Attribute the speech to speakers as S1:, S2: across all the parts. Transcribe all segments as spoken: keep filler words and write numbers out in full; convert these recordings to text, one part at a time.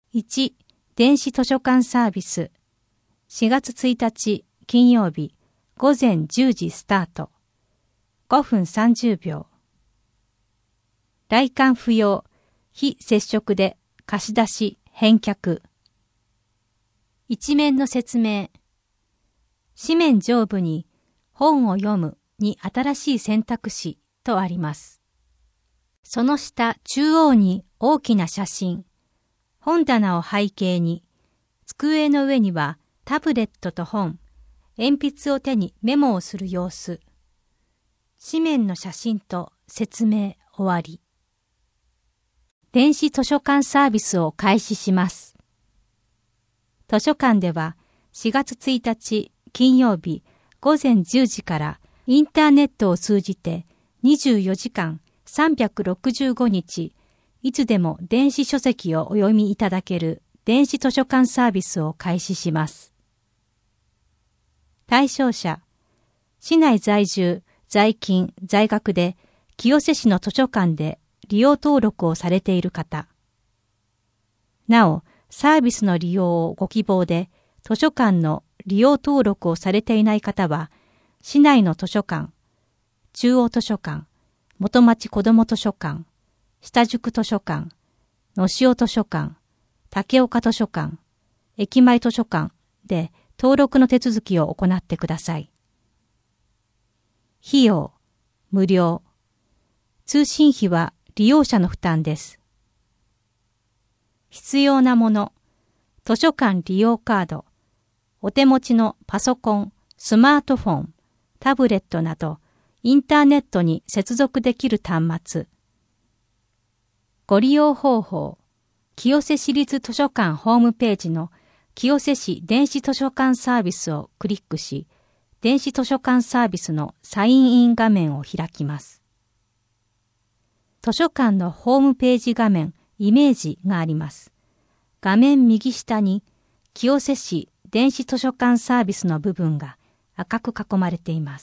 S1: いち. 電子図書館サービス。しがつついたち金曜日ごぜんじゅうじスタート。ごふんさんじゅうびょう。来館不要、非接触で貸し出し、返却。一面の説明。紙面上部に本を読むに新しい選択肢とあります。その下中央に大きな写真、本棚を背景に、机の上にはタブレットと本、鉛筆を手にメモをする様子。紙面の写真と説明終わり。電子図書館サービスを開始します。図書館ではしがつついたち金曜日ごぜんじゅうじからインターネットを通じてにじゅうよじかんさんびゃくろくじゅうごにちいつでも電子書籍をお読みいただける電子図書館サービスを開始します。対象者、市内在住、在勤、在学で清瀬市の図書館で利用登録をされている方。なお、サービスの利用をご希望で図書館の利用登録をされていない方は、市内の図書館、中央図書館、元町子ども図書館、下宿図書館、野潮図書館、竹岡図書館、駅前図書館で登録の手続きを行ってください。費用、無料。通信費は利用者の負担です。必要なもの、図書館利用カード、お手持ちのパソコン、スマートフォン、タブレットなど、インターネットに接続できる端末。ご利用方法、清瀬市立図書館ホームページの清瀬市電子図書館サービスをクリックし、電子図書館サービスのサインイン画面を開きます。図書館のホームページ画面、イメージがあります。画面右下に清瀬市電子図書館サービスの部分が赤く囲まれています。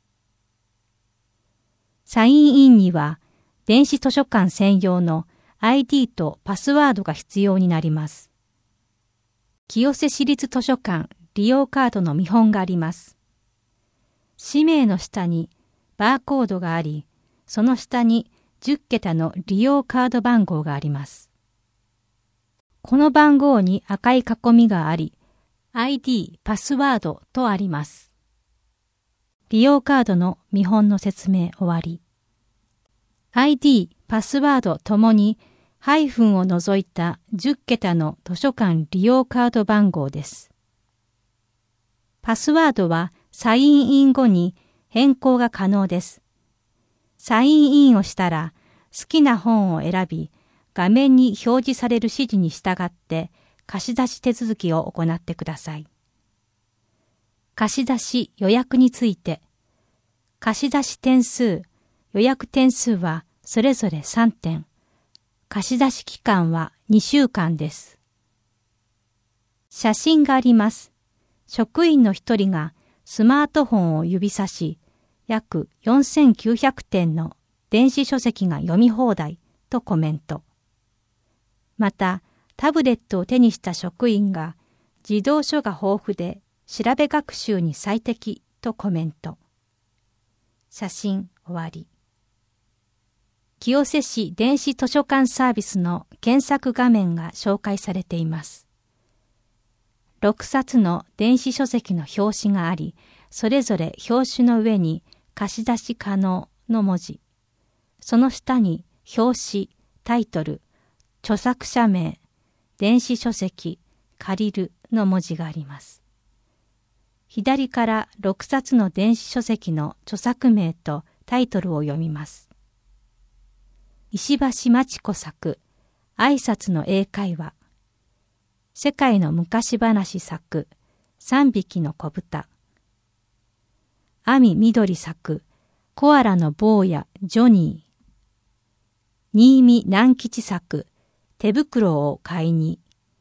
S1: サインインには電子図書館専用の アイディー とパスワードが必要になります。清瀬市立図書館利用カードの見本があります。氏名の下にバーコードがあり、その下にじゅっけたの利用カード番号があります。この番号に赤い囲みがあり、アイディー、パスワードとあります。利用カードの見本の説明終わり。アイディー、パスワードともにハイフンを除いたじゅっけたの図書館利用カード番号です。パスワードはサインイン後に変更が可能です。サインインをしたら好きな本を選び、画面に表示される指示に従って貸し出し手続きを行ってください。貸し出し予約について、貸し出し点数、予約点数はそれぞれさんてん、貸し出し期間はにしゅうかんです。写真があります。職員の一人がスマートフォンを指さし、約よんせんきゅうひゃくてんの電子書籍が読み放題とコメント。また、タブレットを手にした職員が、児童書が豊富で調べ学習に最適とコメント。写真終わり。清瀬市電子図書館サービスの検索画面が紹介されています。ろくさつの電子書籍の表紙があり、それぞれ表紙の上に貸し出し可能の文字。その下に表紙、タイトル、著作者名、電子書籍、借りるの文字があります。左からろくさつの電子書籍の著作名とタイトルを読みます。石橋真知子作、挨拶の英会話。世界の昔話作、三匹の子豚。阿見緑作、コアラの坊やジョニー。新見南吉作、手袋を買いに。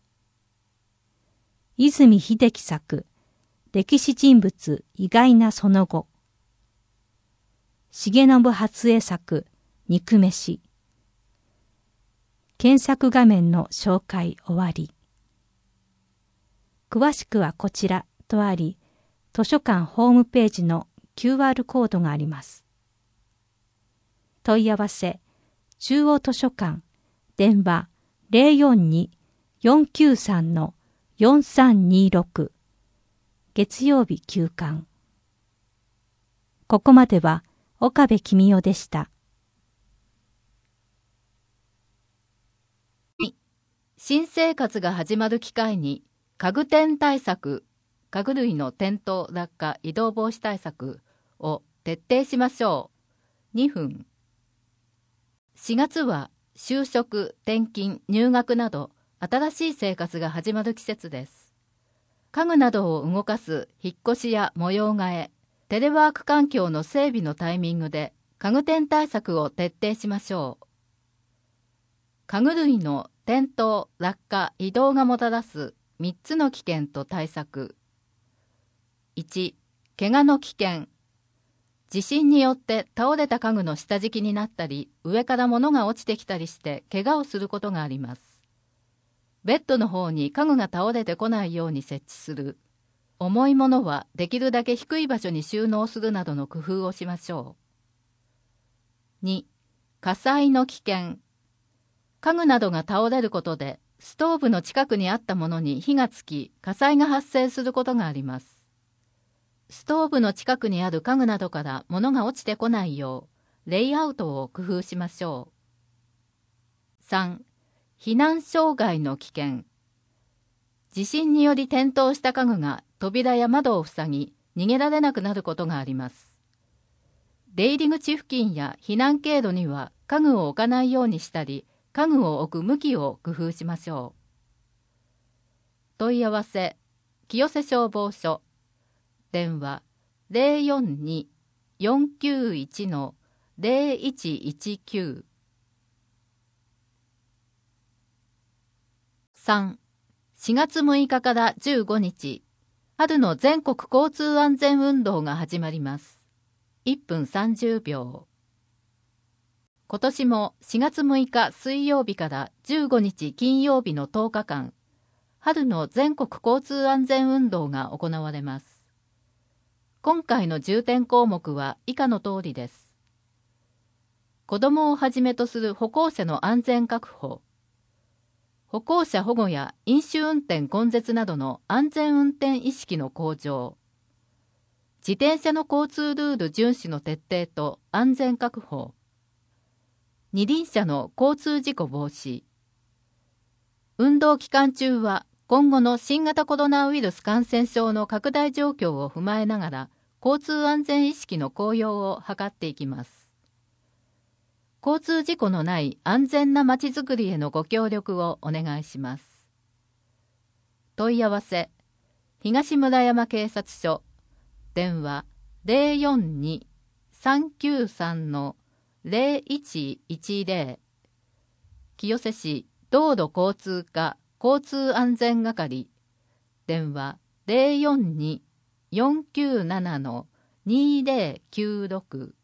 S1: 泉秀樹作、歴史人物意外なその後。重信初江作、肉飯。 検索画面の紹介終わり。詳しくはこちらとあり、図書館ホームページの キューアール コードがあります。問い合わせ、中央図書館、電話 ゼロよんに よんきゅうさん よんさんにろく、月曜日休館。ここまでは岡部公代でした。
S2: 新生活が始まる機会に家具店対策、家具類の転倒、落下、移動防止対策を徹底しましょう。にふん。しがつは就職、転勤、入学など新しい生活が始まる季節です。家具などを動かす引っ越しや模様替え、テレワーク環境の整備のタイミングで家具店対策を徹底しましょう。家具類の転倒、落下、移動がもたらすみっつの危険と対策。いち、怪我の危険。地震によって倒れた家具の下敷きになったり、上から物が落ちてきたりして怪我をすることがあります。ベッドの方に家具が倒れてこないように設置する。重いものはできるだけ低い場所に収納するなどの工夫をしましょう。に、火災の危険。家具などが倒れることで、ストーブの近くにあったものに火がつき、火災が発生することがあります。ストーブの近くにある家具などから物が落ちてこないよう、レイアウトを工夫しましょう。さん、避難障害の危険。地震により転倒した家具が扉や窓を塞ぎ、逃げられなくなることがあります。出入り口付近や避難経路には家具を置かないようにしたり、家具を置く向きを工夫しましょう。問い合わせ、清瀬消防署。電話 ゼロよんに よんきゅういち ゼロいちいちきゅう。さん、しがつむいかからじゅうごにち、春の全国交通安全運動が始まります。いっぷんさんじゅうびょう。今年もしがつむいか水曜日からじゅうごにち金曜日のとおかかん、春の全国交通安全運動が行われます。今回の重点項目は以下の通りです。子どもをはじめとする歩行者の安全確保、歩行者保護や飲酒運転根絶などの安全運転意識の向上、自転車の交通ルール遵守の徹底と安全確保、二輪車の交通事故防止。運動期間中は今後の新型コロナウイルス感染症の拡大状況を踏まえながら交通安全意識の向上を図っていきます。交通事故のない安全なまちづくりへのご協力をお願いします。問い合わせ、東村山警察署。電話 ゼロよんに さんきゅうさん ゼロいちいちゼロ。清瀬市道路交通課交通安全係。電話 ゼロよんに よんきゅうなな にゼロきゅうろく。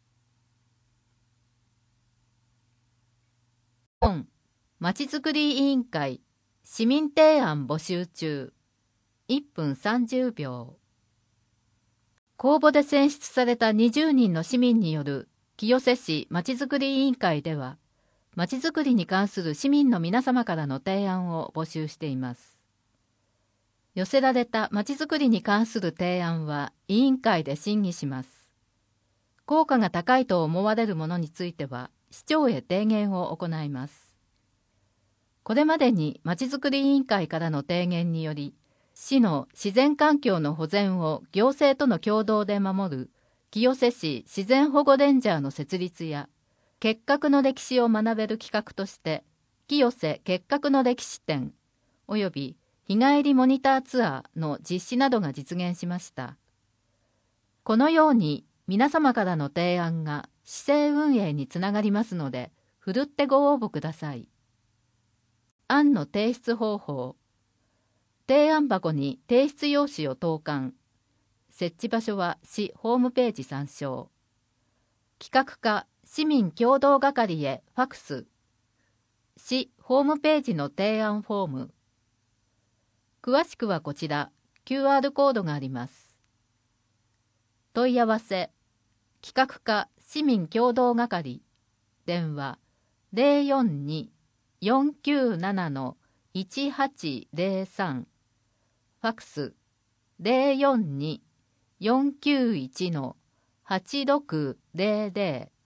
S2: 本まちづくり委員会市民提案募集中。いっぷんさんじゅうびょう。公募で選出されたにじゅうにんの市民による清瀬市まちづくり委員会では、まちづくりに関する市民の皆様からの提案を募集しています。寄せられたまちづくりに関する提案は委員会で審議します。効果が高いと思われるものについては、市長へ提言を行います。これまでにまちづくり委員会からの提言により、市の自然環境の保全を行政との共同で守る清瀬市自然保護レンジャーの設立や、結核の歴史を学べる企画として、清瀬結核の歴史展および日帰りモニターツアーの実施などが実現しました。このように皆様からの提案が市政運営につながりますので、ふるってご応募ください。案の提出方法。提案箱に提出用紙を投函。設置場所は市ホームページ参照。企画課市民共同係へファクス。市ホームページの提案フォーム。詳しくはこちら、キューアール コードがあります。問い合わせ、企画課市民協働係、電話 ゼロよんに よんきゅうなな いちはちゼロさん、ファクスゼロよんに よんきゅういち はちろくゼロゼロ